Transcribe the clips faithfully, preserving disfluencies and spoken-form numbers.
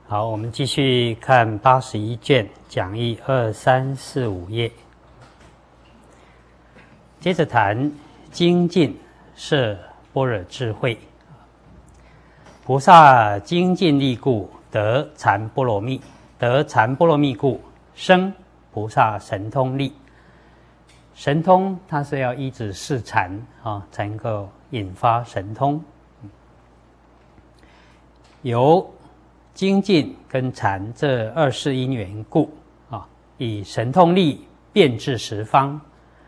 好，我们继续看八十一卷讲义二三四五页，接着谈精进摄般若智慧。菩萨精进力故，得禅波罗蜜；得禅波罗蜜故，生菩萨神通力。神通它是要依止四禅啊，才能够引发神通。由精进跟禅这二世因缘故啊，以神通力遍至十方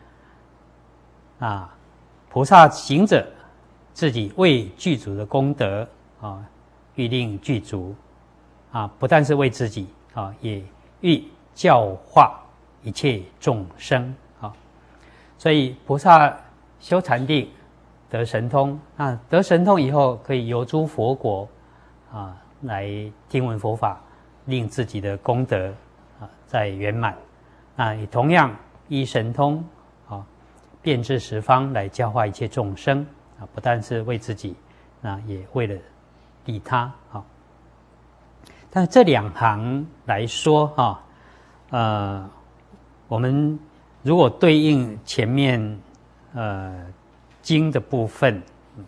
啊，菩萨行者自己为具足的功德啊，欲令具足啊，不但是为自己啊，也欲教化一切众生啊。所以菩萨修禅定得神通，那得神通以后，可以游诸佛国啊，来听闻佛法，令自己的功德啊再圆满。那也同样依神通啊，遍至十方来教化一切众生啊，不但是为自己，那也为了利他啊。但这两行来说哈，呃，我们如果对应前面呃经的部分，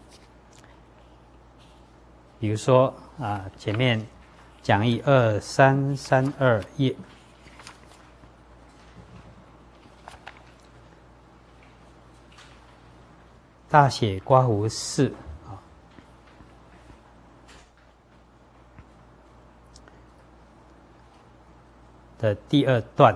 比如说啊，前面讲义二三三二页，大写刮胡四啊的第二段，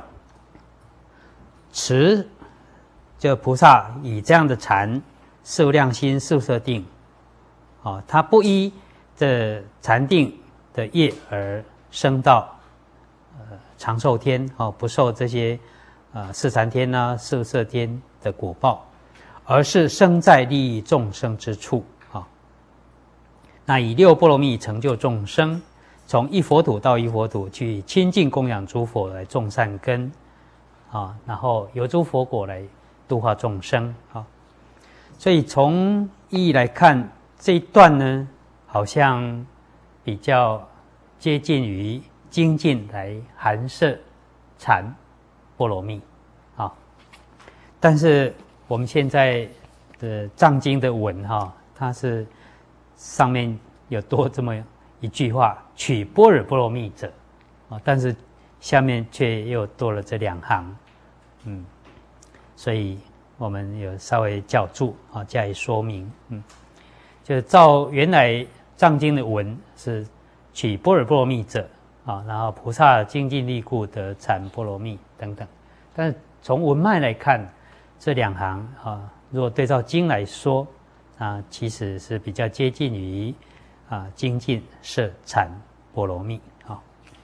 持就菩萨以这样的禅事无量心事无色定啊，他不依这禅定的业而升到呃长寿天哦，不受这些呃四禅天呐、四无色天的果报，而是生在利益众生之处啊。那以六波罗蜜成就众生，从一佛土到一佛土去亲近供养诸佛来种善根啊，然后由诸佛果来度化众生啊。所以从意义来看，这一段呢，好像比较接近于精进来含摄禅波罗蜜啊，但是我们现在的藏经的文哈，它是上面有多这么一句话“取般若波罗蜜者”啊，但是下面却又多了这两行，嗯，所以我们有稍微校注啊，加以说明，嗯，就是照原来藏经的文是取般若波罗蜜者啊，然后菩萨精进力故得禅波罗蜜等等。但是从文脉来看，这两行啊，如果对照经来说啊，其实是比较接近于啊精进摄禅波罗蜜啊。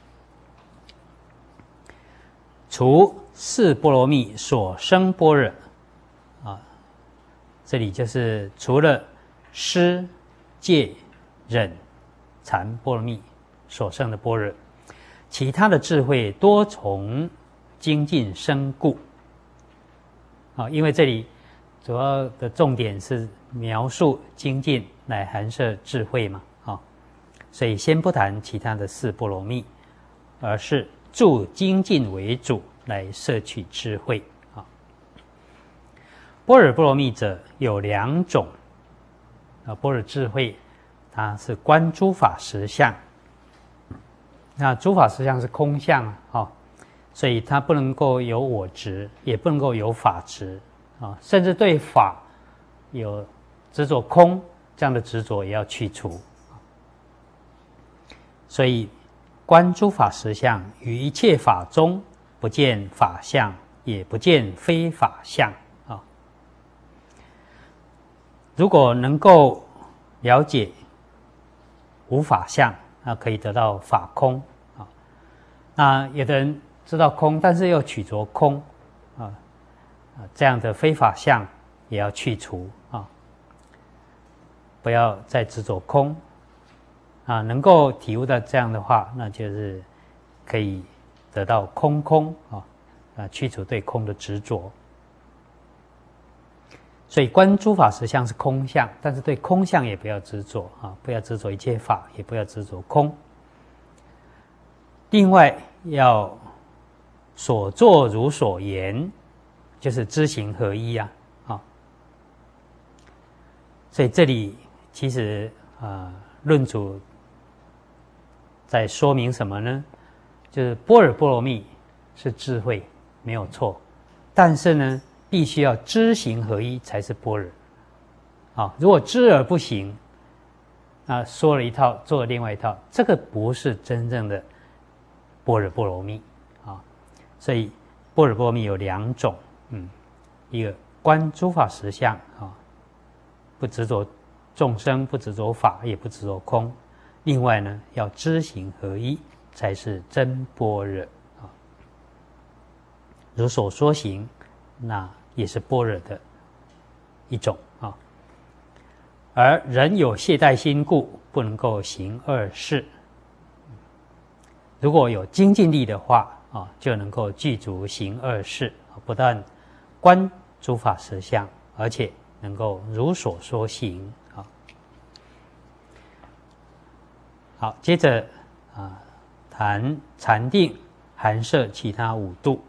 除四波罗蜜所生般若啊，这里就是除了施戒忍禅波罗蜜所生的般若，其他的智慧多从精进生故啊，因为这里主要的重点是描述精进来含摄智慧嘛啊，所以先不谈其他的四波罗蜜，而是助精进为主来摄取智慧啊。般若波罗蜜者有两种啊，般若智慧它是观诸法实相，那诸法实相是空相啊，所以它不能够有我执，也不能够有法执啊，甚至对法有执着空这样的执着也要去除。所以观诸法实相，于一切法中不见法相，也不见非法相啊。如果能够了解无法相，那可以得到法空啊。那有的人知道空，但是又取着空啊，这样的非法相也要去除啊，不要再执着空啊。能够体悟到这样的话，那就是可以得到空空啊，啊，去除对空的执着。所以观诸法实相是空相，但是对空相也不要执着啊，不要执着一切法，也不要执着空。 另外要所作如所言，就是知行合一啊。啊，所以这里其实啊，论主在说明什么呢？就是般若波罗蜜是智慧，没有错，但是呢，必须要知行合一才是般若。啊，如果知而不行，那说了一套，做了另外一套，这个不是真正的般若波罗蜜啊。所以般若波罗蜜有两种，嗯，一个观诸法实相啊，不执着众生，不执着法，也不执着空。另外呢，要知行合一，才是真般若啊。如所说行，那也是般若的一种啊。而人有懈怠心故，不能够行二事。如果有精进力的话啊，就能够具足行二事，不但观诸法实相，而且能够如所说行啊。好，接着啊，谈禅定含摄其他五度。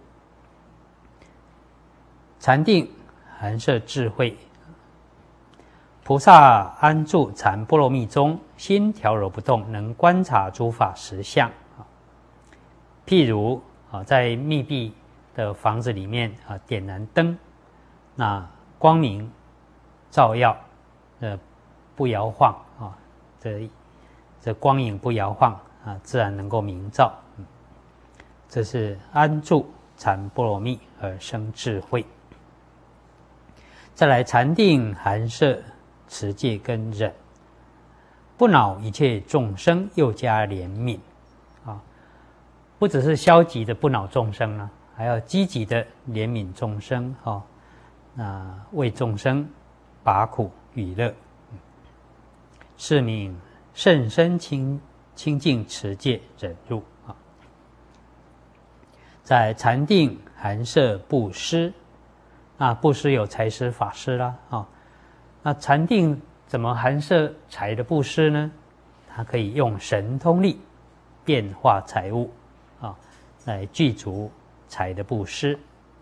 禅定含摄智慧。菩萨安住禅波罗蜜中，心调柔不动，能观察诸法实相。譬如啊，在密闭的房子里面啊，点燃灯，那光明照耀，呃，不摇晃啊，这这光影不摇晃啊，自然能够明照。嗯，这是安住禅波罗蜜而生智慧。再来，禅定含摄持戒跟忍，不恼一切众生，又加怜悯啊！不只是消极的不恼众生啊，还要积极的怜悯众生啊，那为众生拔苦与乐，是名甚深清清净持戒忍辱啊。在禅定含摄布施，那布施有财施、法施啦啊。那禅定怎么含摄财的布施呢？它可以用神通力变化财物啊，来具足财的布施。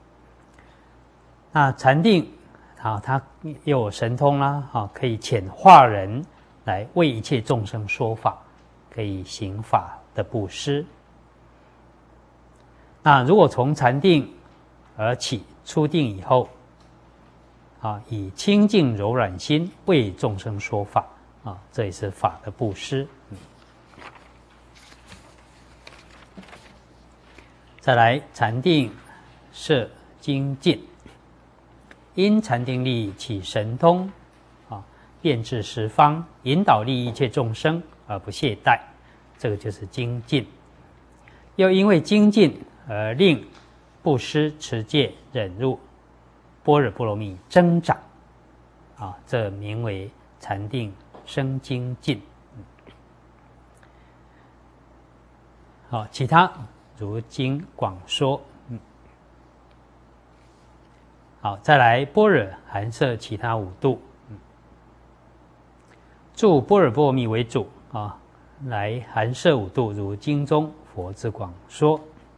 那禅定啊，它又有神通啦啊，可以遣化人来为一切众生说法，可以行法的布施。那如果从禅定而起，出定以后，啊，以清净柔软心为众生说法啊，这也是法的布施。嗯、再来，禅定摄精进，因禅定力起神通啊，遍至十方，引导利益一切众生而不懈怠，这个就是精进。又因为精进而令布施、持戒、忍辱、般若波罗蜜增长，啊，这名为禅定生精进。好，其他如经广说。嗯，好，再来般若含摄其他五度。嗯，住般若波罗蜜为主啊，来含摄五度，如经中佛之广说。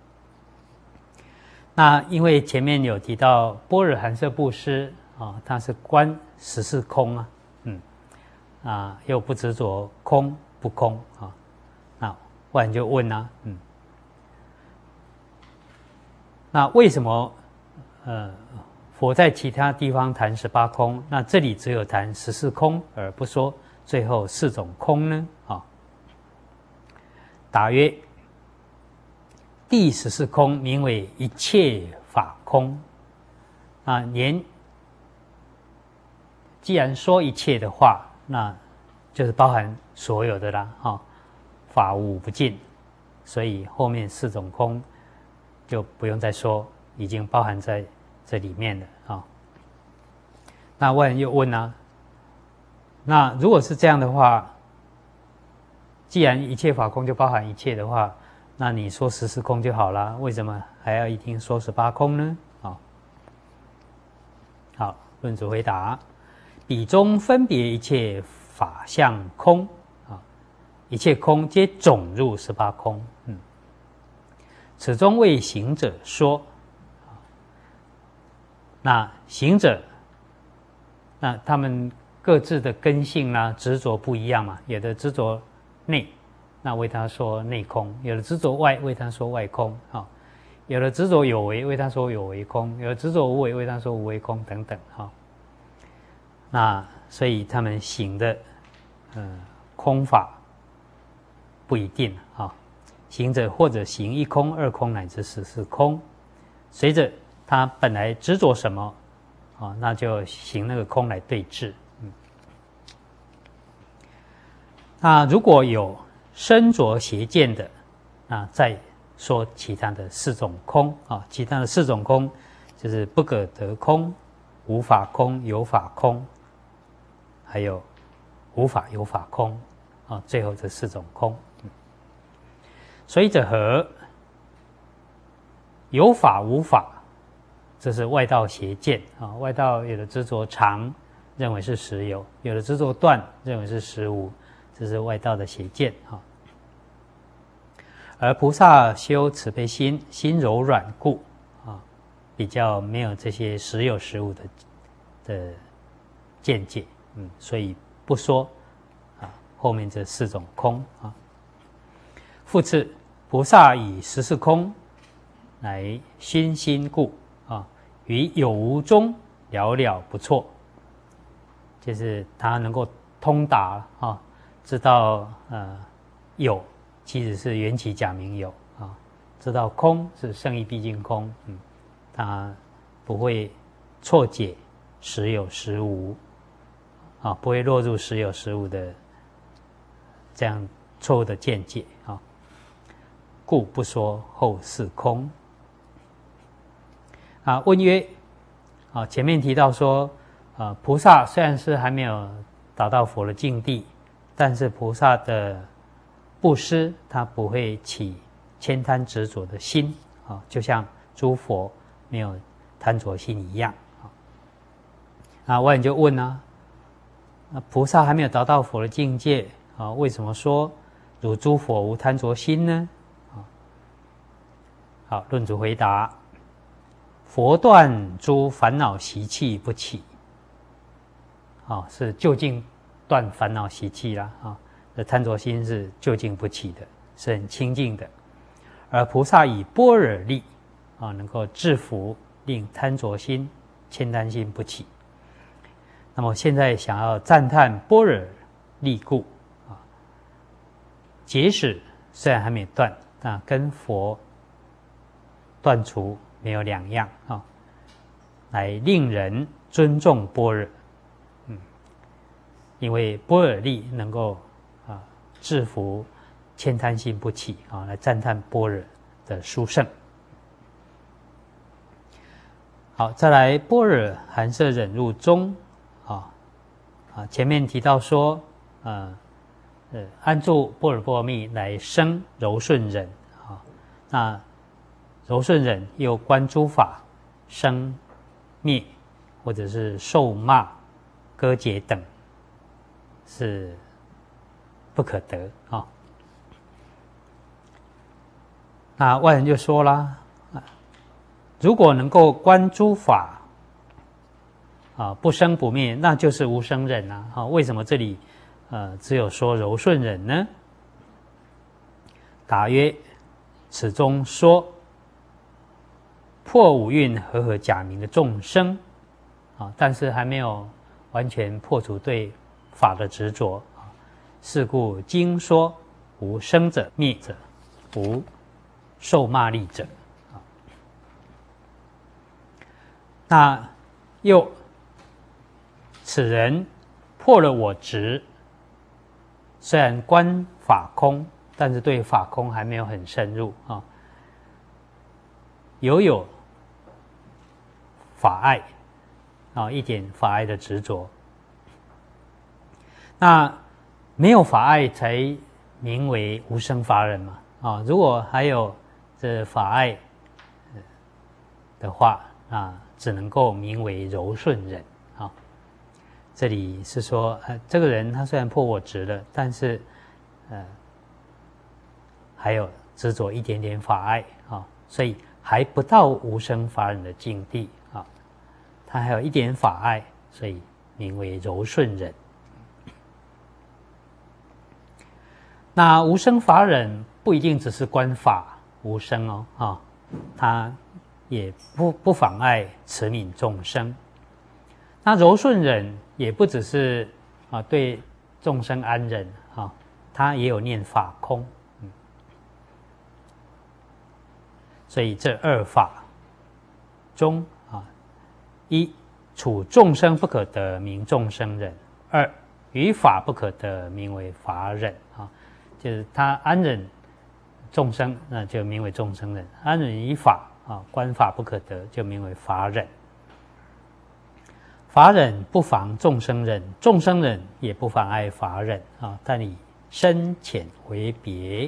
那因为前面有提到般若含摄布施啊，它是观十四空啊，嗯啊，又不执着空不空啊，那不然就问啊，嗯，那为什么呃佛在其他地方谈十八空，那这里只有谈十四空而不说最后四种空呢？啊，答曰：第十四空名为一切法空啊，连既然说一切的话，那就是包含所有的啦，哈，法无不尽，所以后面四种空就不用再说，已经包含在这里面了啊。那问又问啊，那如果是这样的话，既然一切法空就包含一切的话，那你说十四空就好了，为什么还要一定说十八空呢？啊，好，论主回答：彼中分别一切法相空啊，一切空皆总入十八空。嗯， 此中为行者说。那行者，那他们各自的根性啦、执着不一样嘛，有的执着内，那为他说内空；有的执着外，为他说外空啊；有的执着有为，为他说有为空；有的执着无为，为他说无为空等等哈。那所以他们行的，呃，空法不一定啊。行者或者行一空、二空乃至十四空，随着他本来执着什么，啊，那就行那个空来对治。嗯，那如果有身着邪见的，那再说其他的四种空啊，其他的四种空就是不可得空、无法空、有法空，还有无法有法空啊，最后这四种空。嗯，所以者何？有法无法，这是外道邪见啊。外道有的执着常，认为是实有；有的执着断，认为是实无，这是外道的邪见啊。而菩萨修慈悲心，心柔软故啊，比较没有这些实有实无的的见解，嗯，所以不说啊后面这四种空啊。复次，菩萨以十四空来熏心故啊，于有无中了了不错，就是他能够通达啊，知道呃有其实是缘起假名有啊，知道空是圣义毕竟空，嗯，他不会错解实有实无啊，不会落入实有实无的这样错误的见解啊，故不说后四空。啊，问曰：啊，前面提到说，啊，菩萨虽然是还没有达到佛的境地，但是菩萨的布施，他不会起悭贪执着的心啊，就像诸佛没有贪着心一样啊。那外人就问啊，那菩萨还没有达到佛的境界啊，为什么说如诸佛无贪着心呢？啊，好，论主回答。佛断诸烦恼习气不起，啊，是究竟断烦恼习气啦，啊，这贪着心是究竟不起的，是很清净的。而菩萨以般若力，啊，能够制服令贪着心、悭贪心不起。那么现在想要赞叹般若力故，啊，即使虽然还没断，但跟佛断除没有两样啊，来令人尊重般若，嗯，因为般若力能够啊制服悭贪心不起啊，来赞叹般若的殊胜。好，再来般若含摄忍入中啊啊，前面提到说，呃呃，安住般若波罗蜜来生柔顺忍啊，那柔顺忍又观诸法生灭，或者是受骂、割截等，是不可得啊。那外人就说啦，如果能够观诸法啊不生不灭，那就是无生忍啊。啊，为什么这里呃只有说柔顺忍呢？答曰：此中说破五蕴和合假名的众生啊，但是还没有完全破除对法的执着啊。是故经说无生者、灭者，无受骂力者啊。那又此人破了我执，虽然观法空，但是对法空还没有很深入啊。犹有法爱啊，一点法爱的执着。那没有法爱才名为无生法忍嘛啊！如果还有这法爱的话，啊，只能够名为柔顺忍啊。这里是说，呃，这个人他虽然破我执了，但是呃，还有执着一点点法爱啊。 所以还不到无生法忍的境地啊，他还有一点法爱，所以名为柔顺忍。那无生法忍不一定只是观法无生哦，啊，它也不不妨碍慈悯众生。那柔顺忍也不只是啊对众生安忍啊，它也有念法空。所以这二法中啊，一处众生不可得，名众生忍；二于法不可得，名为法忍啊。就是他安忍众生，那就名为众生忍；安忍于法啊，观法不可得，就名为法忍。法忍不妨众生忍，众生忍也不妨碍法忍啊，但以深浅为别。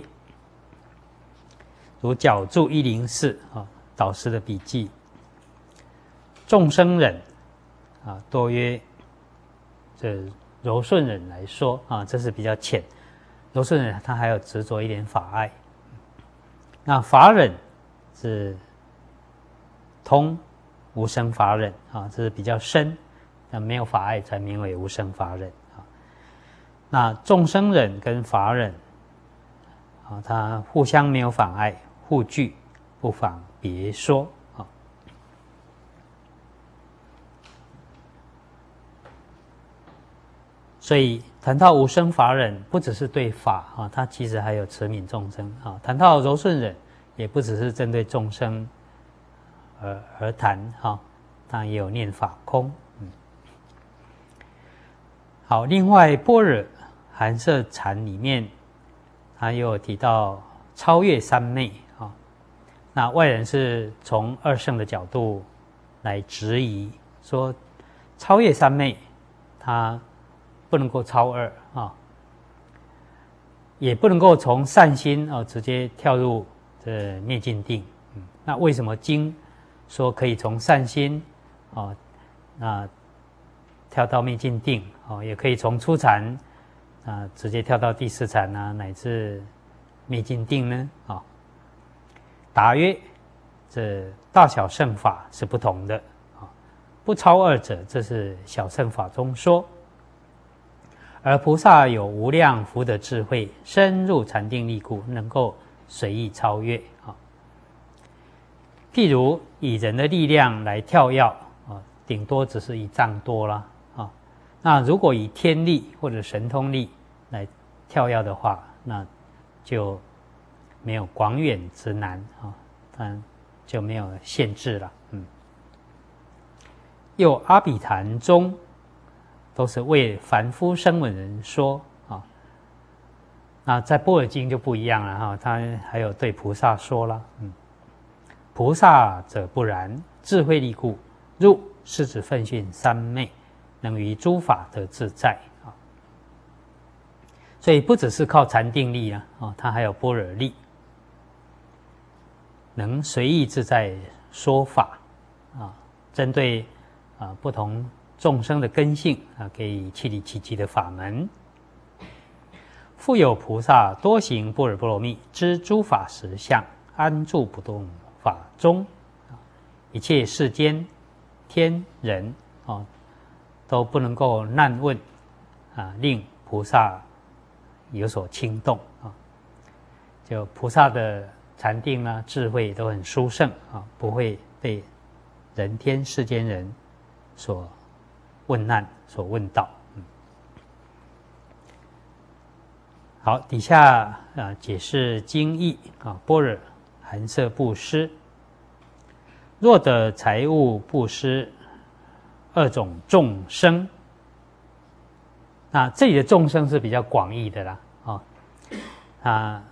如角注一零四啊，导师的笔记，众生忍啊，多约这柔顺忍来说啊，这是比较浅。柔顺忍它还有执着一点法爱，那法忍是通无生法忍啊，这是比较深，那没有法爱才名为无生法忍啊。那众生忍跟法忍啊，它互相没有妨碍。互具不妨别说啊。所以谈到无生法忍，不只是对法啊，它其实还有慈悯众生啊。谈到柔顺忍，也不只是针对众生而而谈哈，当然也有念法空。嗯，好，另外般若含摄禅里面，它又有提到超越三昧。那外人是从二圣的角度来质疑，说超越三昧，它不能够超二啊，也不能够从善心啊直接跳入这灭尽定。嗯，那为什么经说可以从善心啊，那跳到灭尽定啊，也可以从初禅啊直接跳到第四禅啊，乃至灭尽定呢？啊？答曰：这大小乘法是不同的啊，不超二者，这是小乘法中说。而菩萨有无量福德智慧，深入禅定力故，能够随意超越啊。譬如以人的力量来跳跃啊，顶多只是一丈多啦啊。那如果以天力或者神通力来跳跃的话，那就没有广远之难啊，但就没有限制了。嗯，又阿比昙中都是为凡夫声闻人说啊，那在般若经就不一样了哈，他还有对菩萨说了，嗯，菩萨者不然，智慧力故，入是指分训三昧，能于诸法得自在啊。所以不只是靠禅定力啊，啊，他还有般若力。能随意自在说法啊，针对啊不同众生的根性啊，给予契理契机的法门。复有菩萨多行般若波罗蜜，知诸法实相，安住不动法中，一切世间天人啊都不能够难问啊，令菩萨有所轻动啊。就菩萨的禅定啊，智慧都很殊胜啊，不会被人天世间人所问难、所问到。嗯，好，底下啊解释经义啊，般若含摄布施，若得财物布施二种众生，那这里的众生是比较广义的啦，啊啊。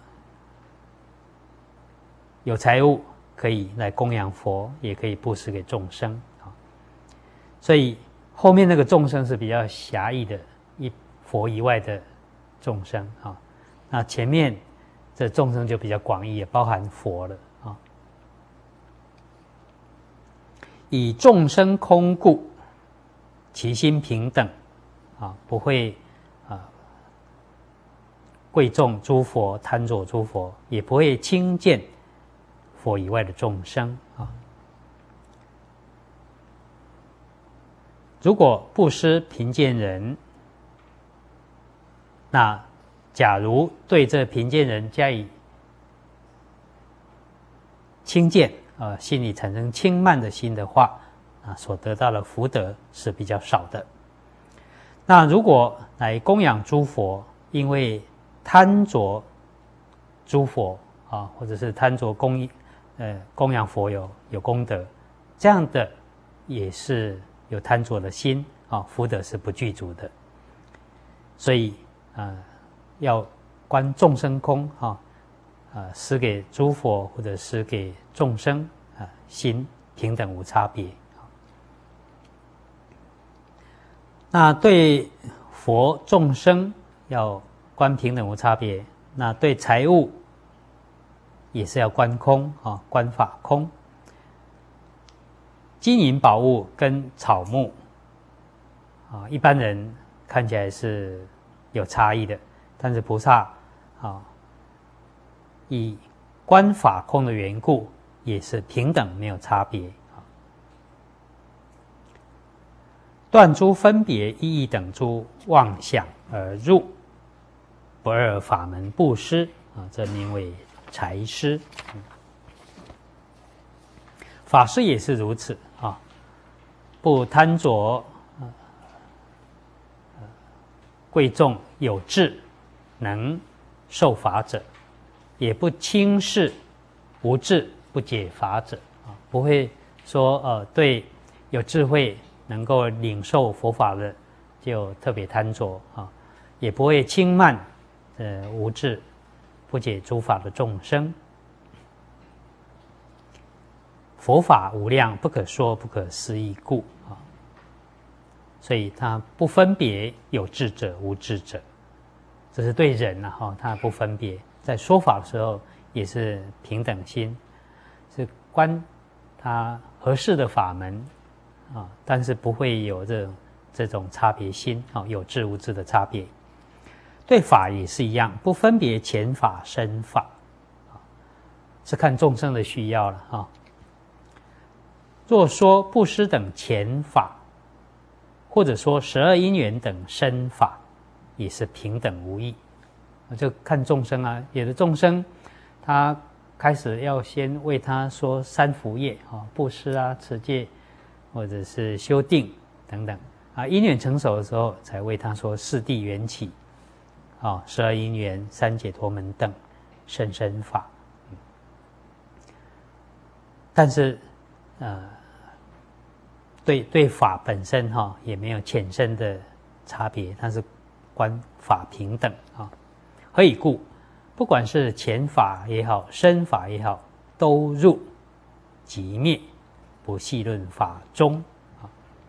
有财物可以来供养佛，也可以布施给众生啊。所以后面那个众生是比较狭义的，一佛以外的众生啊。那前面这众生就比较广义，也包含佛了啊。以众生空故，其心平等啊，不会啊贵重诸佛，贪着诸佛，也不会轻贱佛以外的众生啊。如果布施贫贱人，那假如对这贫贱人加以轻贱，呃，心里产生轻慢的心的话，啊，所得到的福德是比较少的。那如果来供养诸佛，因为贪着诸佛啊，或者是贪着供呃供养佛有有功德，这样的也是有贪着的心啊，福德是不具足的。所以啊，要观众生空啊，啊，施给诸佛或者施给众生啊，心平等无差别。那对佛众生要观平等无差别，那对财物也是要观空啊，观法空。金银宝物跟草木啊，一般人看起来是有差异的，但是菩萨啊，以观法空的缘故，也是平等没有差别。断诸分别意义等诸妄想而入不二法门布施啊，这名为财施。法师也是如此啊，不贪着呃贵重有智能受法者，也不轻视无智不解法者啊，不会说呃对有智慧能够领受佛法的就特别贪着啊，也不会轻慢呃无智不解诸法的众生。佛法无量，不可说不可思议故啊，所以他不分别有智者无智者，这是对人啊哈，他不分别，在说法的时候也是平等心，是观他合适的法门啊，但是不会有这种这种差别心啊，有智无智的差别。对法也是一样，不分别前法身法啊，是看众生的需要了啊。若说布施等前法，或者说十二因缘等身法，也是平等无异。就看众生啊，有的众生他开始要先为他说三福业啊，布施啊、持戒，或者是修定等等啊，因缘成熟的时候，才为他说四谛缘起啊、十二因缘、三解脱门等甚深法。但是呃，对对法本身哈、哦、也没有浅深的差别，它是观法平等啊。何以故？不管是前法也好，身法也好，都入即灭，不细论法中啊。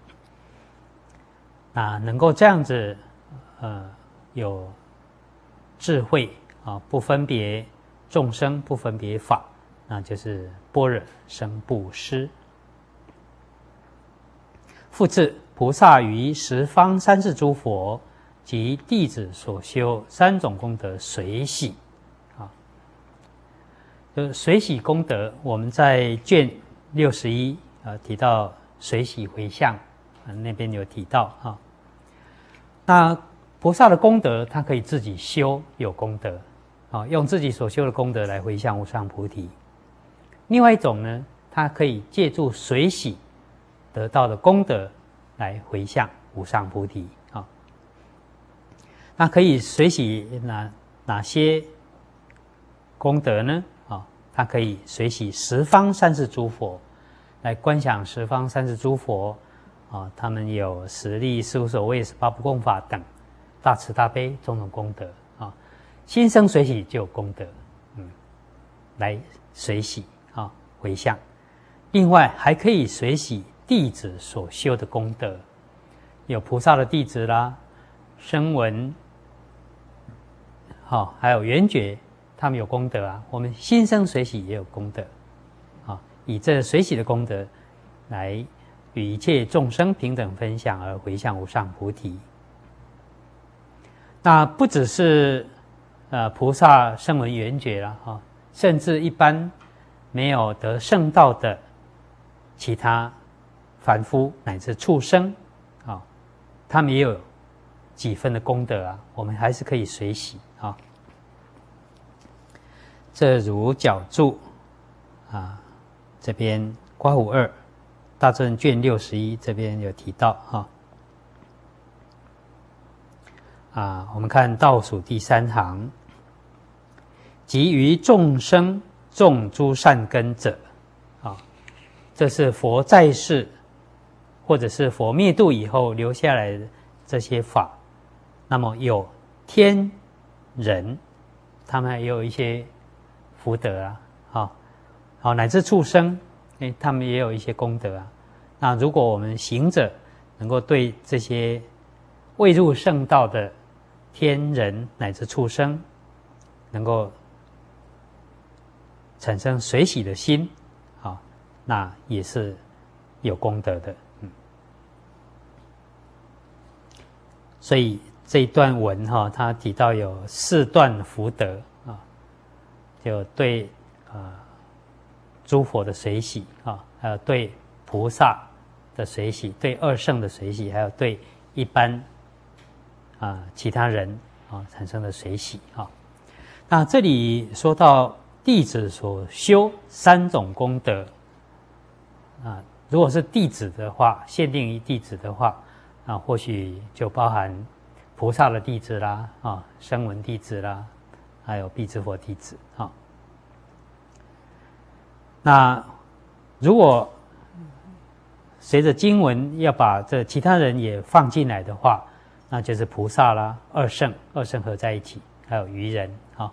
那能够这样子，呃，有智慧啊，不分别众生，不分别法，那就是般若生布施。复次，菩萨于十方三世诸佛及弟子所修三种功德随喜啊，就是随喜功德。我们在卷六十一啊提到随喜回向啊，那边有提到啊。那菩萨的功德，他可以自己修有功德啊，用自己所修的功德来回向无上菩提。另外一种呢，他可以借助随喜得到的功德来回向无上菩提啊。那可以随喜哪哪些功德呢？啊，他可以随喜十方三世诸佛，来观想十方三世诸佛啊，他们有十力、十无所畏、十八不共法等大慈大悲种种功德啊，心生随喜就有功德，嗯，来随喜啊回向。另外还可以随喜弟子所修的功德，有菩萨的弟子啦、声闻，好、哦，还有缘觉，他们有功德啊。我们心生随喜也有功德，啊、哦，以这随喜的功德来与一切众生平等分享，而回向无上菩提。那不只是呃菩萨声闻缘觉了哈、哦，甚至一般没有得圣道的其他凡夫乃至畜生啊，他们也有几分的功德啊，我们还是可以随喜啊。这如角注啊，这边刮胡二大正卷六十一这边有提到哈。啊，我们看倒数第三行，及于众生种诸善根者，啊，这是佛在世或者是佛灭度以后留下来的这些法。那么有天人，他们也有一些福德啊，啊，好乃至畜生，哎，他们也有一些功德啊。那如果我们行者能够对这些未入圣道的天人乃至畜生，能够产生随喜的心，啊，那也是有功德的。嗯，所以这一段文哈，他提到有四段福德啊，就对啊诸佛的随喜啊，还有对菩萨的随喜，对二圣的随喜，还有对一般啊其他人啊产生的随喜啊。那这里说到弟子所修三种功德啊，如果是弟子的话，限定于弟子的话啊，或许就包含菩萨的弟子啦，啊，声闻弟子啦，还有辟支佛弟子啊。那如果随着经文要把这其他人也放进来的话，那就是菩萨啦、二圣，二圣合在一起，还有愚人啊。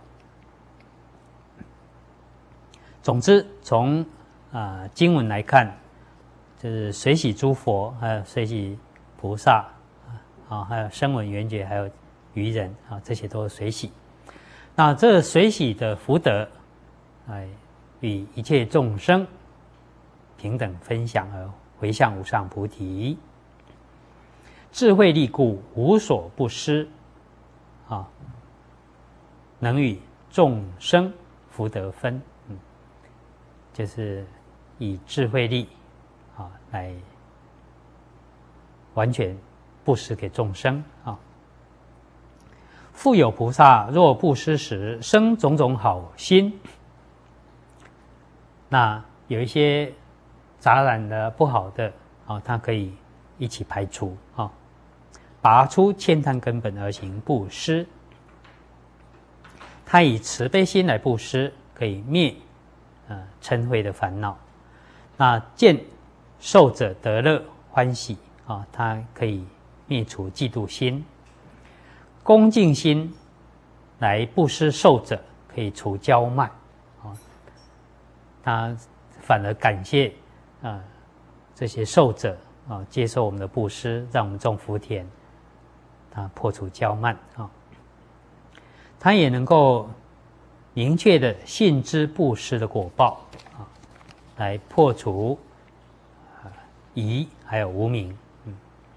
总之，从啊、呃、经文来看，就是随喜诸佛，还有随喜菩萨啊，还有声闻缘觉，还有愚人啊，这些都是随喜。那这随喜的福德，哎，与一切众生平等分享而回向无上菩提，智慧力故，无所不施啊，能与众生福德分。嗯，就是以智慧力啊来完全布施给众生啊。复有菩萨若布施时生种种好心，那有一些杂染的不好的啊，它可以一起排除啊，拔出慳贪根本而行布施。他以慈悲心来布施，可以灭呃嗔恚的烦恼。那见受者得乐欢喜啊，它可以灭除嫉妒心。恭敬心来布施受者，可以除骄慢啊，他反而感谢啊、呃、这些受者啊接受我们的布施，让我们种福田，他破除骄慢啊。他也能够明确的信知布施的果报啊，来破除啊疑还有无明。嗯，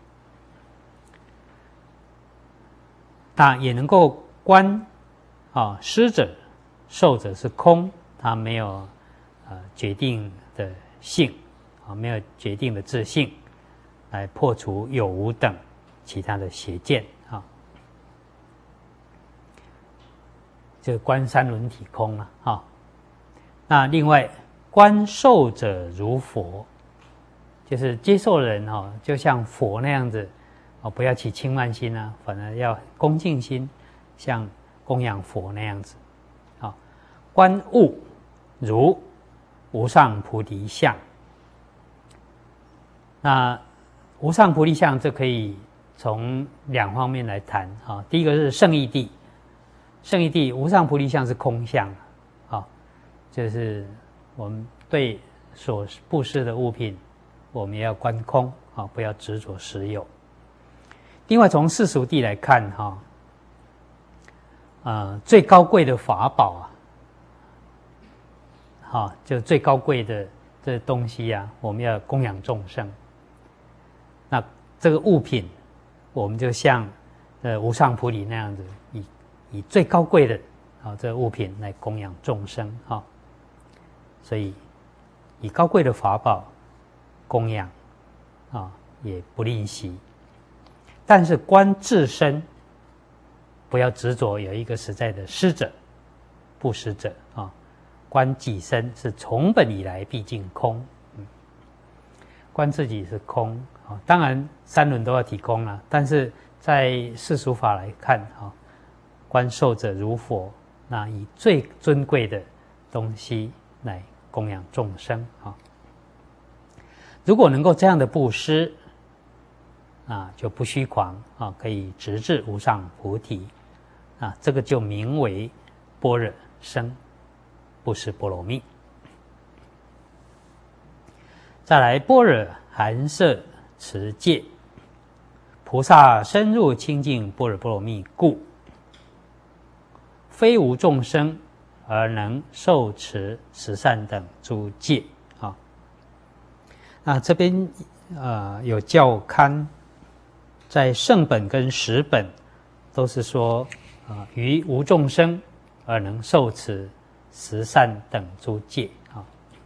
那也能够观啊施者受者是空，他没有啊决定的性啊，没有决定的自性，来破除有无等其他的邪见啊。就观三轮体空了啊。那另外观受者如佛，就是接受人哈、哦，就像佛那样子哦，不要起轻慢心啊，反而要恭敬心，像供养佛那样子。啊、哦，观物如无上菩提相。那无上菩提相，这可以从两方面来谈啊、哦。第一个是圣义谛。圣义谛无上菩提相是空相啊，就是我们对所布施的物品，我们要观空啊，不要执着实有。另外从世俗谛来看哈，啊、呃，最高贵的法宝啊，哈，就最高贵的这东西啊，我们要供养众生。那这个物品，我们就像呃无上菩提那样子，以以最高贵的啊这个物品来供养众生啊， 所以以高贵的法宝供养啊，也不吝惜。但是观自身，不要执着有一个实在的施者、不施者啊。观己身是从本以来毕竟空，嗯，观自己是空啊。当然三轮都要体空了，但是在世俗法来看啊，观受者如佛，那以最尊贵的东西来供养众生啊。如果能够这样的布施啊，就不虚狂啊，可以直至无上菩提啊，这个就名为般若生，不是波罗蜜。再来，般若含摄持戒，菩萨深入清净般若波罗蜜故，非无众生而能受持十善等诸戒啊。那这边呃有教刊，在圣本跟实本都是说啊，于无众生而能受持十善等诸戒啊，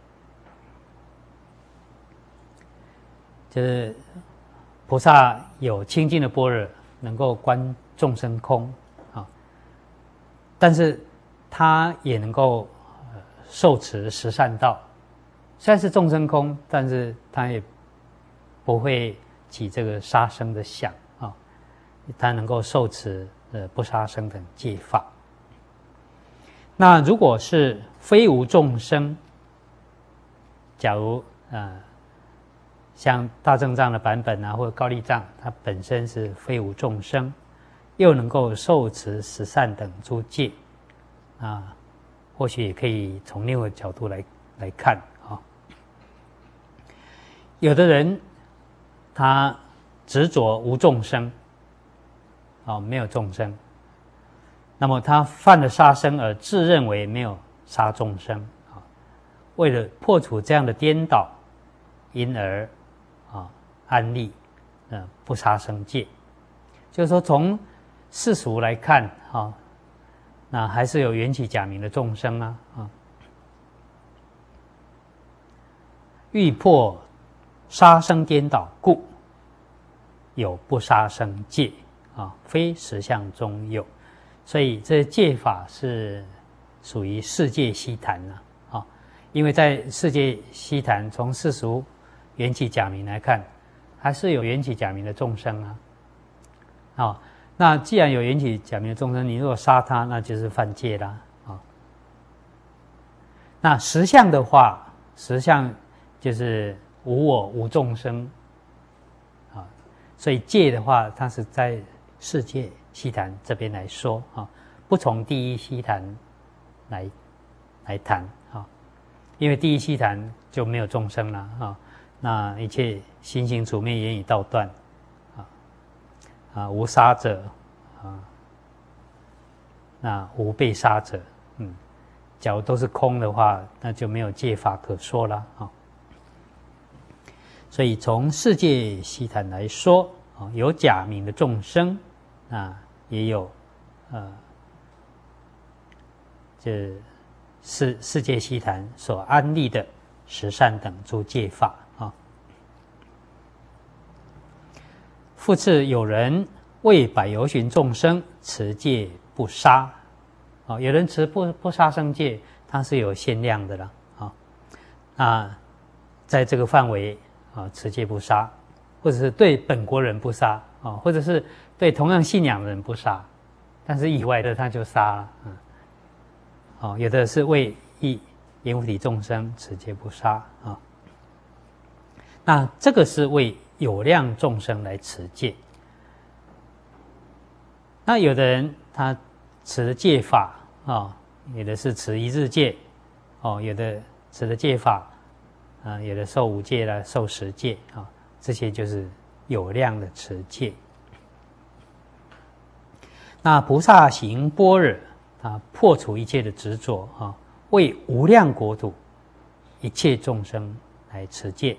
就是菩萨有清净的般若，能够观众生空啊，但是他也能够受持十善道。虽然是众生空，但是他也不会起这个杀生的想啊，他能够受持呃不杀生等戒法。那如果是非无众生，假如呃像大正藏的版本啊，或者高丽藏，它本身是非无众生，又能够受持十善等诸戒啊，或许也可以从另外一个角度来来看啊。有的人他执着无众生，啊，没有众生，那么他犯了杀生而自认为没有杀众生啊，为了破除这样的颠倒，因而啊安立呃不杀生戒。就是说从世俗来看啊，那还是有缘起假名的众生啊啊，欲破杀生颠倒故，有不杀生戒啊，非实相中有。所以这戒法是属于世界悉谈了啊，因为在世界悉谈，从世俗缘起假名来看，还是有缘起假名的众生啊。啊，那既然有缘起假名的众生，你如果杀他，那就是犯戒啦啊。那实相的话，实相就是无我无众生啊，所以戒的话，它是在世界悉谈这边来说啊，不从第一悉谈来来谈啊，因为第一悉谈就没有众生了啊，那一切心行处灭言语道断啊啊无杀者啊，那无被杀者，嗯，假如都是空的话，那就没有戒法可说了啊。所以从世界悉谈来说啊，有假名的众生啊，也有呃，这世世界悉谈所安立的十善等诸戒法啊。复次，有人为百由旬众生持戒不杀啊，有人持不不杀生戒，它是有限量的了啊。啊，在这个范围啊，持戒不杀，或者是对本国人不杀啊，或者是对同样信仰的人不杀，但是以外的他就杀了。嗯，哦，有的是为一阎浮提众生持戒不杀啊。那这个是为有量众生来持戒。那有的人他持戒法啊，有的是持一日戒，哦，有的持的戒法，啊，有的受五戒啦，受十戒啊，这些就是有量的持戒。那菩萨行般若，他破除一切的执着啊，为无量国土一切众生来持戒，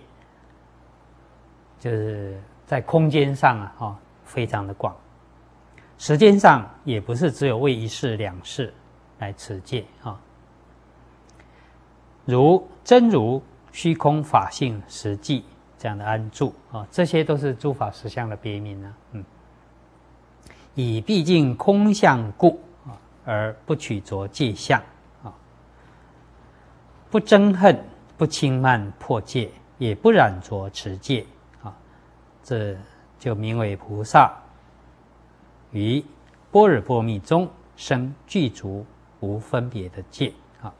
就是在空间上啊，哦，非常的广。时间上也不是只有为一世两世来持戒啊。 如真如、虚空法性实际这样的安住啊，这些都是诸法实相的别名啊。嗯，以毕竟空相故啊，而不取着界相啊，不憎恨，不轻慢破戒，也不染着持戒啊，这就名为菩萨于般若波罗蜜中生具足无分别的戒啊。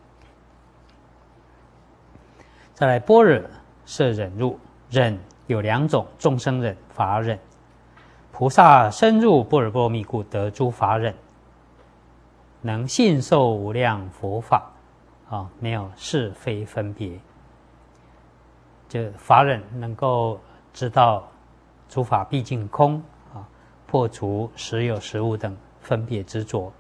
再来，般若摄忍辱，忍有两种：众生忍、法忍。菩萨深入般若波罗蜜故得诸法忍，能信受无量佛法啊，没有是非分别。就法忍能够知道诸法毕竟空啊，破除实有实无等分别执着。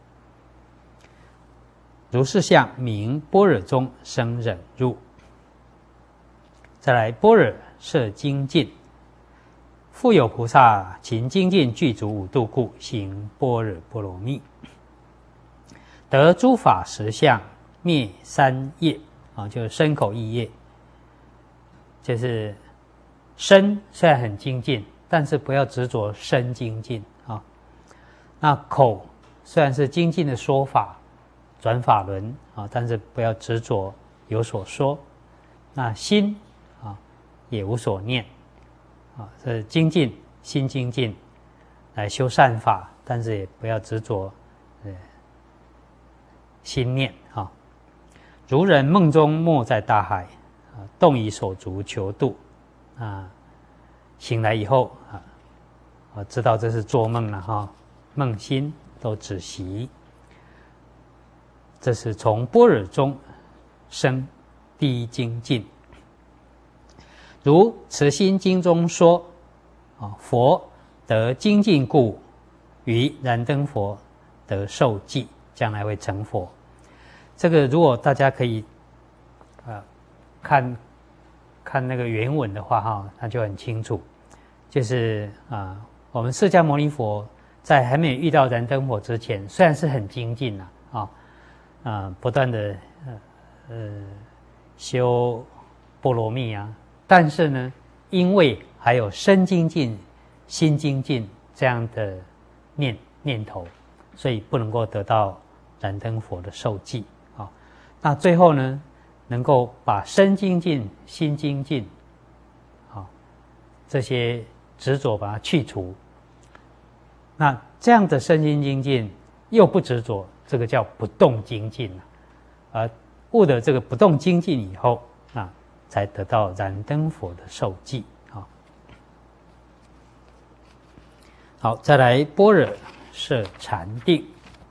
如是相名般若中生忍辱。再来，般若摄精进，复有菩萨勤精进具足五度故，行般若波罗蜜，得诸法实相，灭三业啊，就是身口意业。就是身虽然很精进，但是不要执着身精进啊。那口虽然是精进的说法，转法轮啊，但是不要执着有所说。那心啊，也无所念啊，这精进心精进来修善法，但是也不要执着呃心念啊。如人梦中没在大海啊，动以手足求渡啊，醒来以后啊，我知道这是做梦了哈，梦心都止息。这是从般若中生第一精进。如慈心经中说啊，佛得精进故，于燃灯佛得受记，将来会成佛。这个如果大家可以啊看看那个原文的话哈，那就很清楚。就是啊，我们释迦牟尼佛在还没有遇到燃灯佛之前，虽然是很精进呐啊啊，不断的呃呃修波罗蜜啊，但是呢，因为还有身精进、心精进这样的念念头，所以不能够得到燃灯佛的受记啊。那最后呢，能够把身精进、心精进啊这些执着把它去除。那这样的身心精进又不执着，这个叫不动精进啊。而悟得这个不动精进以后啊，才得到燃灯佛的受记啊。好，再来般若摄禅定。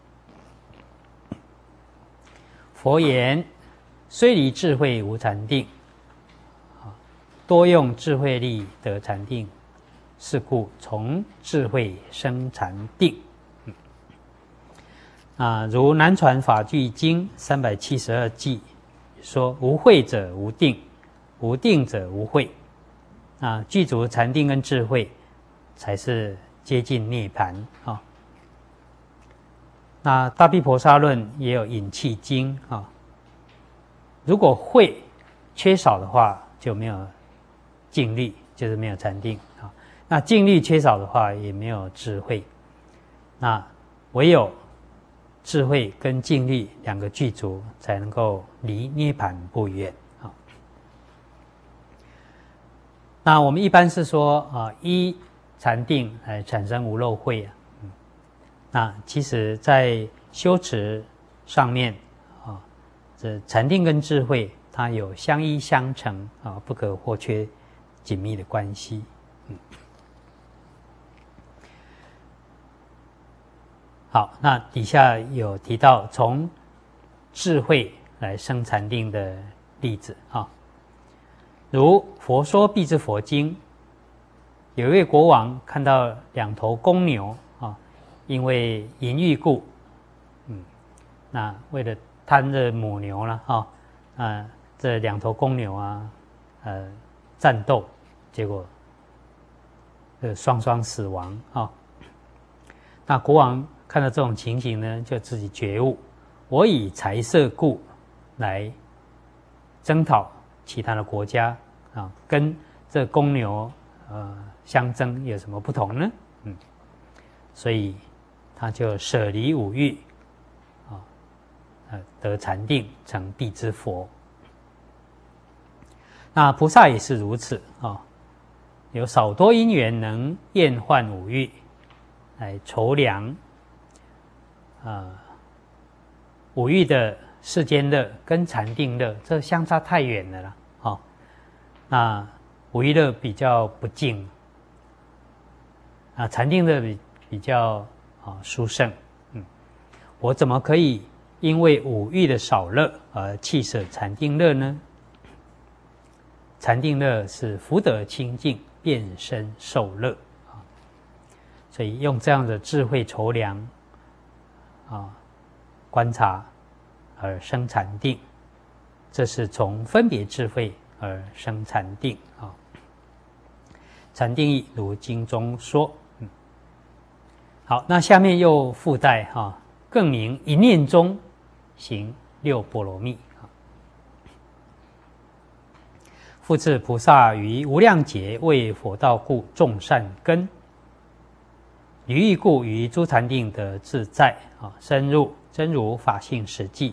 佛言：虽离智慧无禅定，多用智慧力得禅定，是故从智慧生禅定。嗯、啊，如南传法句经三百七十二记说：无慧者无定，无定者无慧。啊，具足禅定跟智慧，才是接近涅槃啊。那大毗婆沙论也有引气经啊。如果慧缺少的话，就没有静虑，就是没有禅定啊。那静虑缺少的话，也没有智慧。那唯有智慧跟静虑两个具足，才能够离涅槃不远啊。那我们一般是说啊，依禅定来产生无漏慧啊。嗯，那其实在修持上面啊，这禅定跟智慧它有相依相成啊，不可或缺紧密的关系。嗯，好，那底下有提到从智慧来生禅定的例子啊，如《佛说辟支佛经》，有一位国王看到两头公牛啊，因为淫欲故，嗯，那为了贪着母牛了哈，啊，这两头公牛啊，呃，战斗，结果呃双双死亡啊。那国王看到这种情形呢，就自己觉悟，我以财色故来征讨其他的国家啊，跟这公牛呃相争有什么不同呢？嗯，所以他就舍离五欲啊，呃得禅定，成必之佛。那菩萨也是如此啊，有少多因缘能厌患五欲，来筹量啊五欲的世间乐跟禅定乐，这相差太远了啦。哦，那五欲乐比较不净，啊，禅定乐比比较啊殊胜。嗯，我怎么可以因为五欲的少乐而弃舍禅定乐呢？禅定乐是福德清净，变身受乐啊，所以用这样的智慧筹量啊，观察而生禅定，这是从分别智慧而生禅定啊。禅定义如经中说，嗯，好，那下面又附带哈、啊，更名一念中行六波罗蜜。复次，菩萨于无量劫为佛道故种善根，于欲故于诸禅定得自在啊，深入真如法性实际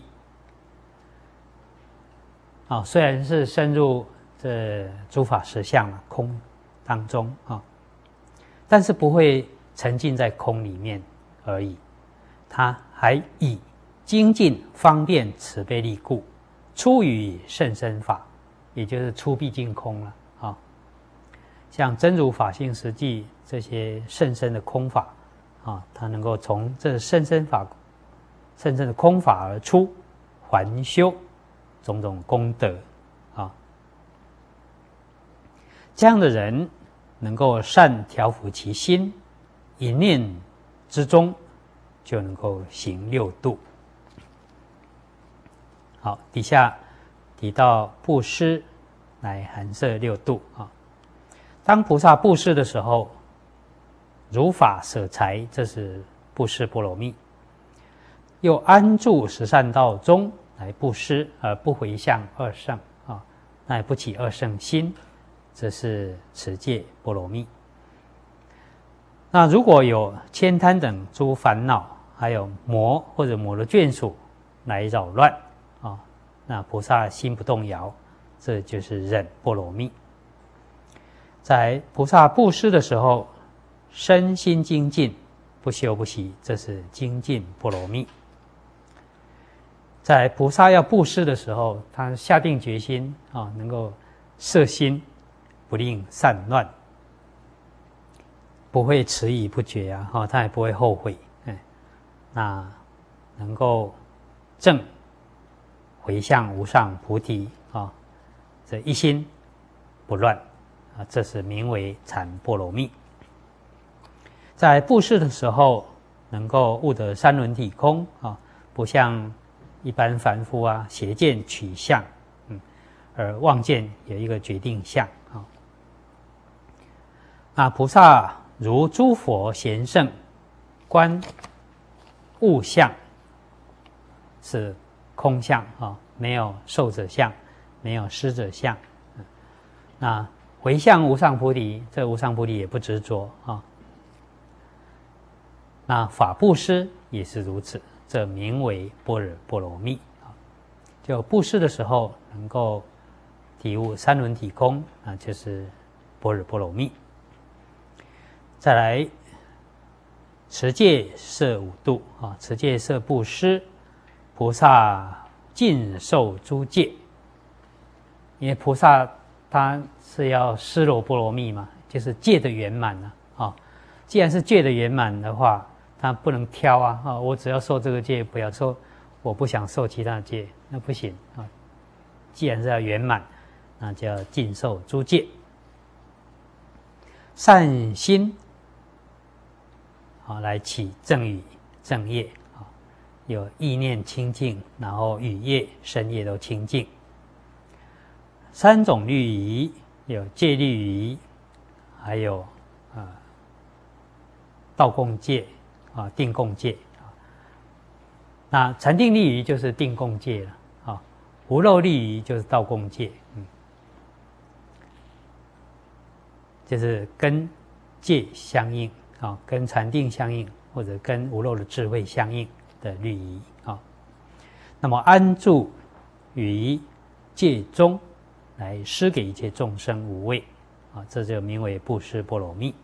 啊，虽然是深入这诸法实相空当中啊，但是不会沉浸在空里面而已，他还以精进方便慈悲力故，出于甚深法。也就是出毕竟空了啊，像真如法性实际这些甚深的空法啊，它能够从这甚深法、甚深的空法而出，还修种种功德啊。这样的人能够善调伏其心，一念之中就能够行六度。好，底下提到布施来含摄六度啊。当菩萨布施的时候，如法舍财，这是布施波罗蜜；又安住十善道中来布施，而不回向二圣啊，那也不起二圣心，这是持戒波罗蜜。那如果有悭贪等诸烦恼，还有魔或者魔的眷属来扰乱啊，那菩萨心不动摇，这就是忍波罗蜜。在菩萨布施的时候，身心精进，不休不息，这是精进波罗蜜。在菩萨要布施的时候，他下定决心啊，能够摄心，不令散乱，不会迟疑不决啊，哈，他也不会后悔，哎，那能够正回向无上菩提啊，这一心不乱啊，这是名为禅波罗蜜。在布施的时候，能够悟得三轮体空啊，不像一般凡夫啊，邪见取相，嗯，而妄见有一个决定相啊。那菩萨如诸佛贤圣，观物相是空相啊，没有受者相，没有施者相。那回向无上菩提，这无上菩提也不执着啊。那法布施也是如此，这名为般若波罗蜜啊。就布施的时候能够体悟三轮体空啊，就是般若波罗蜜。再来，持戒摄五度啊，持戒摄布施，菩萨尽受诸戒。因为菩萨他是要施罗波罗蜜嘛，就是戒的圆满啊。啊，既然是戒的圆满的话，他不能挑啊！啊，我只要受这个戒，不要受，我不想受其他的戒，那不行啊！既然是要圆满，那就要尽受诸戒。善心啊，来起正语正业啊，有意念清净，然后语业身业都清净。三种律仪，有戒律仪，还有啊道共戒。啊，定共戒啊，那禅定律仪就是定共戒了啊。 无漏利于就是道共戒，嗯，就是跟戒相应啊、哦，跟禅定相应，或者跟无漏的智慧相应的律仪啊、哦。那么安住于戒中，来施给一切众生无畏啊、哦，这就名为布施波罗蜜。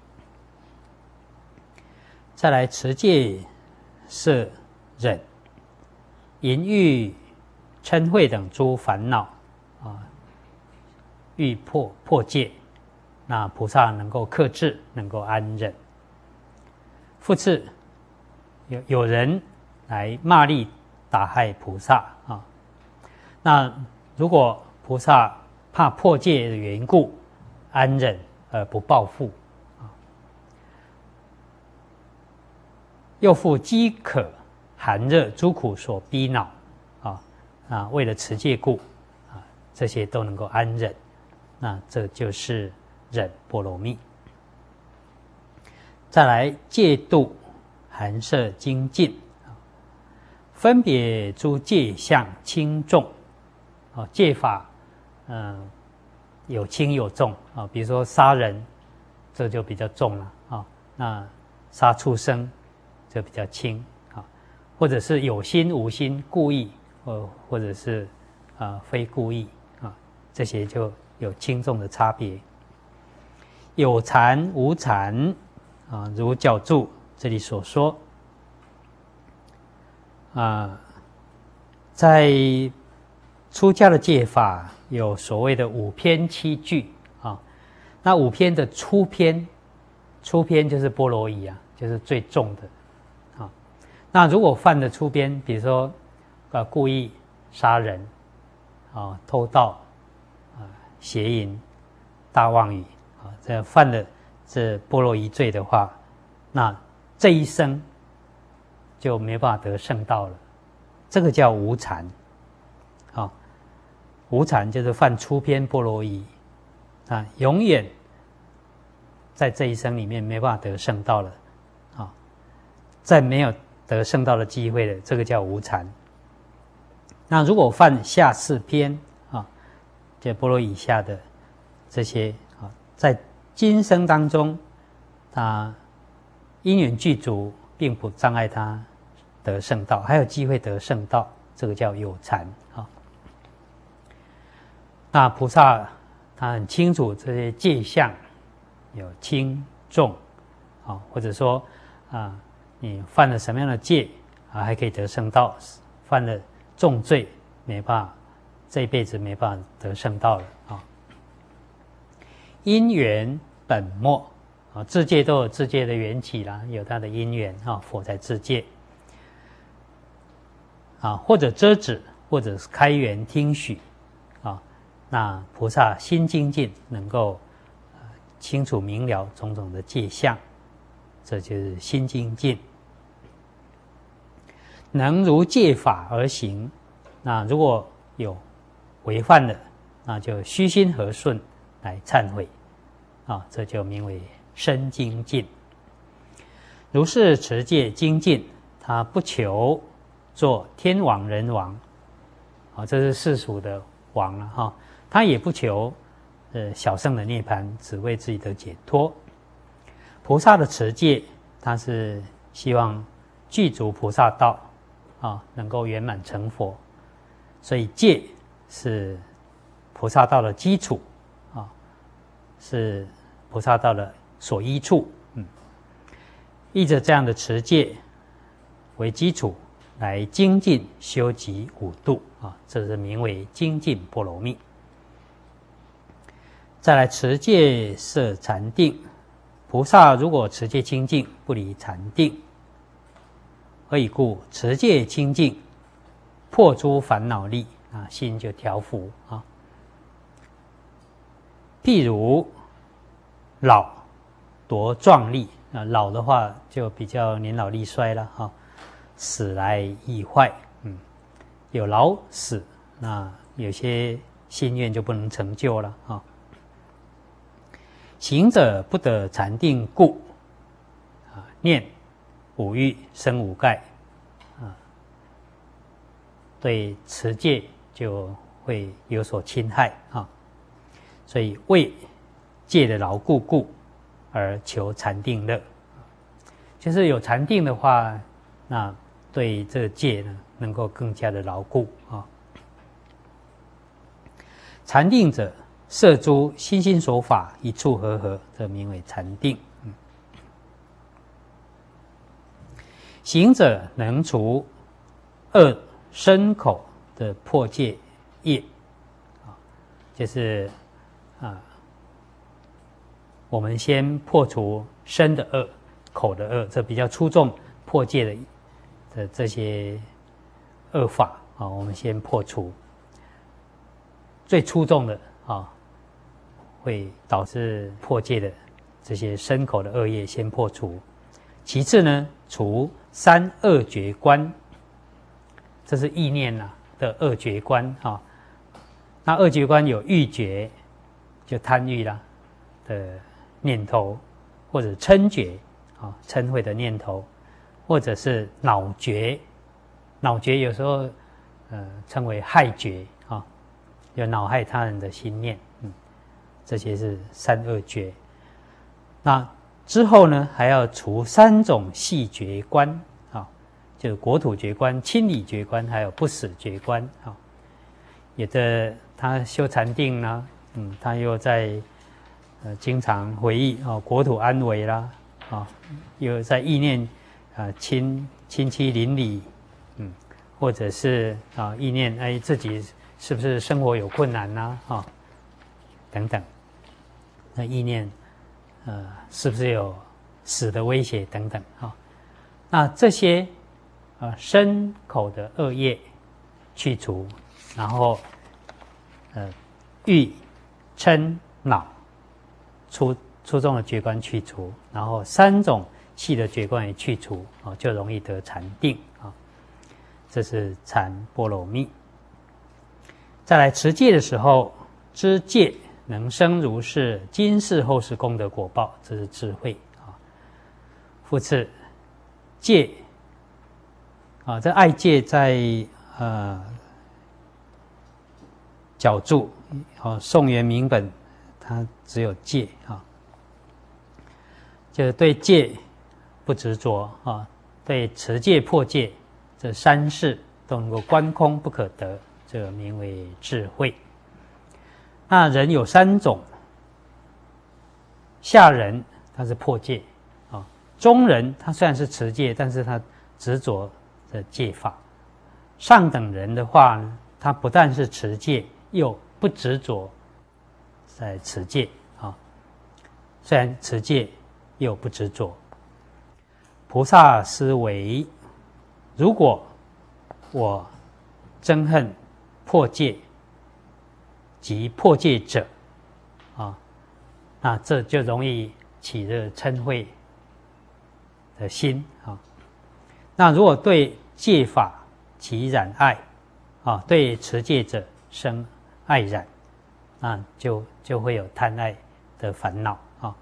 再来持戒摄忍，淫欲嗔恚等诸烦恼啊，欲破破戒，那菩萨能够克制，能够安忍。复次，有有人来骂詈打害菩萨啊，那如果菩萨怕破戒的缘故，安忍而不报复啊，又复饥渴寒热诸苦所逼恼啊啊，为了持戒故啊，这些都能够安忍，那这就是忍波罗蜜。再来戒度含摄精进，分别诸戒相轻重，啊，戒法，嗯、呃，有轻有重啊，比如说杀人，这就比较重了啊，那杀畜生就比较轻啊，或者是有心无心，故意，或或者是啊、呃、非故意啊，这些就有轻重的差别。有禅无禅啊，如角注这里所说啊，在出家的戒法有所谓的五篇七句啊，那五篇的初篇，初篇就是波罗夷啊，就是最重的啊。那如果犯的初篇，比如说呃故意杀人啊、偷盗啊、邪淫、大妄语啊，这犯了这波罗夷罪的话，那这一生就没办法得圣道了。这个叫无禅啊，无禅就是犯初篇波罗夷啊，永远在这一生里面没办法得圣道了啊，再没有得圣道的机会了，这个叫无禅。那如果犯下四篇啊，这波罗夷以下的这些啊，在今生当中，他因缘具足，并不障碍他得圣道，还有机会得圣道，这个叫有禅啊。那菩萨他很清楚这些戒相有轻重啊，或者说啊，你犯了什么样的戒啊，还可以得圣道；犯了重罪，没办法，这一辈子没办法得圣道了啊。因缘本末啊，自戒都有自戒的缘起啦，有它的因缘啊，佛才自戒啊，或者遮止，或者是开缘听许啊，那菩萨心精进，能够清楚明了种种的戒相，这就是心精进。能如戒法而行，那如果有违犯了，那就虚心和顺来忏悔啊，这就名为身精进。如是持戒精进，他不求做天王人王啊，这是世俗的王了哈，他也不求呃小圣的涅槃，只为自己的解脱。菩萨的持戒，他是希望具足菩萨道啊，能够圆满成佛，所以戒是菩萨道的基础啊，是菩萨道的所依处。嗯，依着这样的持戒为基础，来精进修集五度啊，这是名为精进波罗蜜。再来持戒摄禅定，菩萨如果持戒清净，不离禅定，何以故？持戒清净，破诸烦恼力啊，心就调伏啊。譬如老夺壮力啊，老的话就比较年老力衰了哈、啊，死来易坏，嗯，有老死，那有些心愿就不能成就了啊。行者不得禅定故，啊，念五欲生五盖，啊，对持戒就会有所侵害啊。所以为戒的牢固故而求禅定乐，就是有禅定的话，那对这个戒呢能够更加的牢固啊。禅定者，摄诸心心所法一处和合，这名为禅定。嗯、行者能除恶身口的破戒业，啊，就是啊，我们先破除身的恶、口的恶，这比较出众破戒的的这些恶法啊，我们先破除。最出众的啊，会导致破戒的这些身口的恶业先破除。其次呢，除三恶觉观，这是意念啊的恶觉观啊。那恶觉观有欲觉，就贪欲啦的念头，或者嗔觉啊，嗔恚的念头，或者是恼觉，恼觉有时候呃称为害觉啊。有恼害他人的心念，嗯，这些是三恶觉。那之后呢，还要除三种细觉观啊，就是国土觉观、清理觉观，还有不死觉观啊。有的他修禅定呢，嗯，他又在呃经常回忆啊，国土安危啦，啊，又在意念啊亲亲戚邻里，嗯，或者是啊意念哎自己。是不是生活有困难呐、啊？啊，等等，那意念，呃，是不是有死的威胁等等啊？那这些呃身口的恶业去除，然后呃欲嗔恼出出众的觉观去除，然后三种细的觉观也去除啊，就容易得禅定啊。这是禅波罗蜜。再来持戒的时候，知戒能生如是今世后世功德果报，这是智慧啊。复次，戒啊，这爱戒在呃角注啊宋元明本，它只有戒啊，就是对戒不执着啊，对持戒破戒这三事都能够观空不可得。这个名为智慧。那人有三种：下人他是破戒啊，中人他虽然是持戒，但是他执着的戒法；上等人的话呢，他不但是持戒，又不执着在持戒啊，虽然持戒又不执着。菩萨思维，如果我憎恨破戒及破戒者啊，那这就容易起这嗔恚的心啊。那如果对戒法起染爱啊，对持戒者生爱染，那就就会有贪爱的烦恼啊。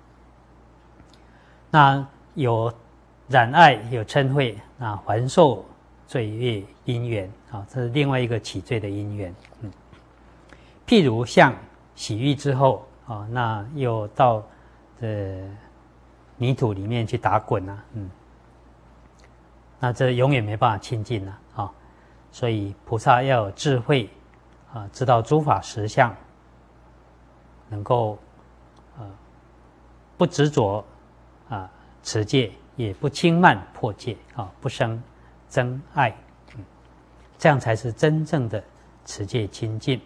那有染爱有嗔恚，那还受罪业因缘啊，这是另外一个起罪的因缘。嗯，譬如像洗浴之后啊，那又到这泥土里面去打滚啊，嗯，那这永远没办法清净了啊。所以菩萨要有智慧啊，知道诸法实相，能够呃不执着啊持戒，也不轻慢破戒啊，不生憎爱，嗯，这样才是真正的持戒清净。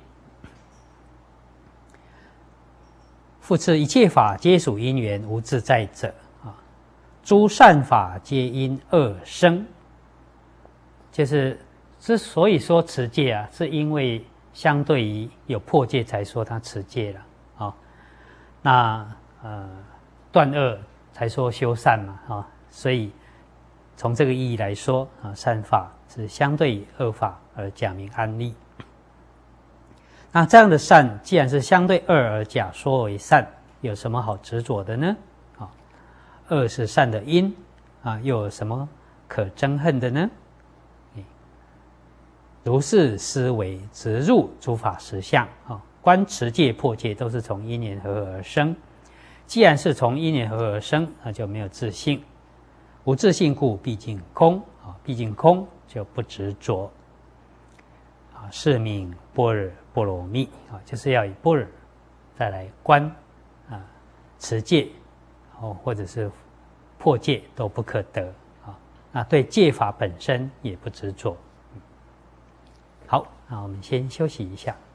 复次，一切法皆属因缘，无自在者啊。诸善法皆因恶生，就是之所以说持戒啊，是因为相对于有破戒才说他持戒了啊。那呃断恶才说修善嘛啊，所以从这个意义来说啊，善法是相对于恶法而假名安立。那这样的善，既然是相对恶而假说为善，有什么好执着的呢？啊，恶是善的因，啊，又有什么可憎恨的呢？ 如是思维，直入诸法实相啊。观持戒破戒都是从因缘和合而生。既然是从因缘和合而生，那就没有自性。无自性故，毕竟空啊。毕竟空就不执着啊。是名般若波罗蜜啊，就是要以般若再来观啊，持戒哦，或者是破戒都不可得啊。那对戒法本身也不执着。好，那我们先休息一下。